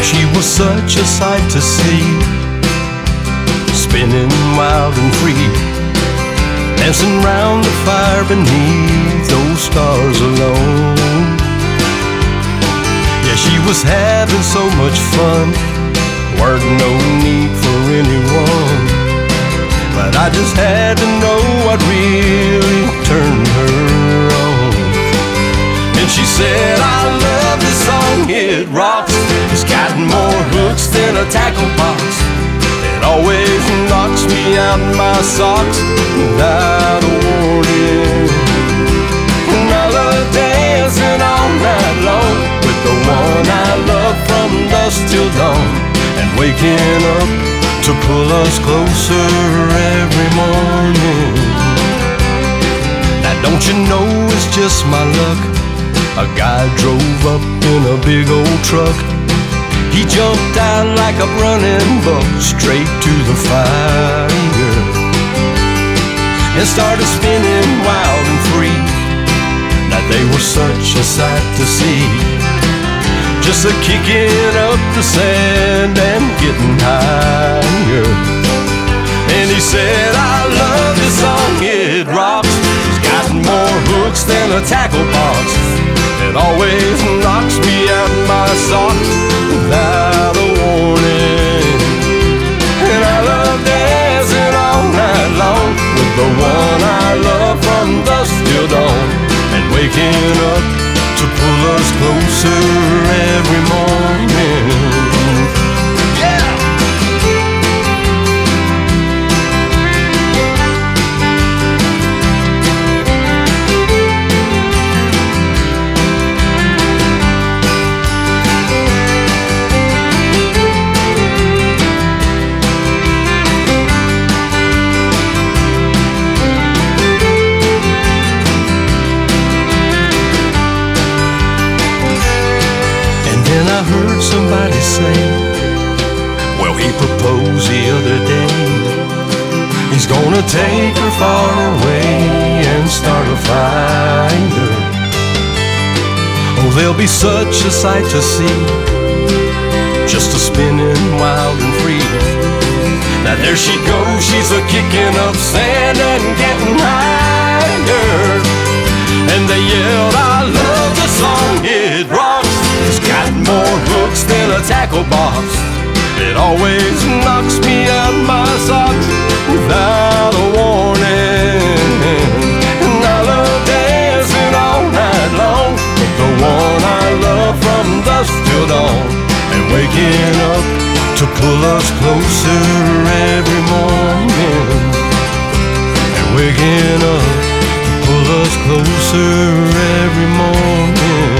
She was such a sight to see, spinning wild and free, dancing round the fire beneath those stars alone. Yeah, she was having so much fun, weren't no need for anyone, but I just had to know what really turned her on. And she said, I love this song, it rocks. It's got more hooks than a tackle box. It always knocks me out my socks without a warning. And I love dancing all night long with the one I love from dusk till dawn, and waking up to pull us closer every morning. Now don't you know it's just my luck? A guy drove up in a big old truck. He jumped out like a running buck straight to the fire, and started spinning wild and free. Now they were such a sight to see, just a kicking up the sand and getting higher. And he said, I love this song, it rocks. It's got more hooks than a tackle box. It always knocks me out my socks without a warning. And I love dancing all night long with the one I love from dusk till dawn, and waking up to pull us closer every morning. I heard somebody say, well, he proposed the other day. He's gonna take her far away and start a fire. Oh, there'll be such a sight to see, just a spinning wild and free. Now there she goes, she's a kicking up sand and getting higher. And they yelled, I love the song, it rocks. It's got more hooks than a tackle box. It always knocks me out my socks without a warning. And I love dancing all night long with the one I love from dusk till dawn, and waking up to pull us closer every morning. And waking up to pull us closer every morning.